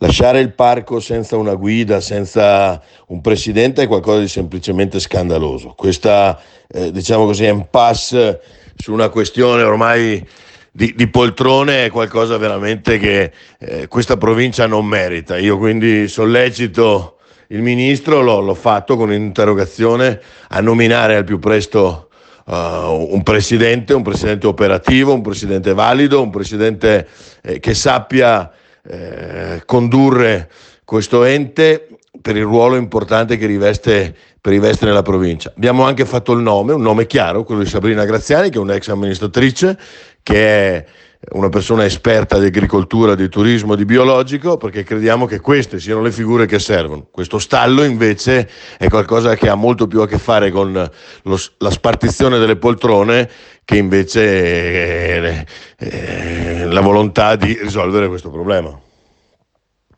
lasciare il parco senza una guida, senza un presidente è qualcosa di semplicemente scandaloso. Questa, diciamo così, impasse su una questione ormai di poltrone è qualcosa veramente che questa provincia non merita. Io quindi sollecito il ministro, l'ho fatto con un'interrogazione, a nominare al più presto un presidente operativo, un presidente valido, un presidente che sappia condurre questo ente per il ruolo importante che riveste nella provincia. Abbiamo anche fatto un nome chiaro, quello di Sabrina Graziani, che è un'ex amministratrice, che è una persona esperta di agricoltura, di turismo, di biologico, perché crediamo che queste siano le figure che servono. Questo stallo invece è qualcosa che ha molto più a che fare con la spartizione delle poltrone che invece la volontà di risolvere questo problema.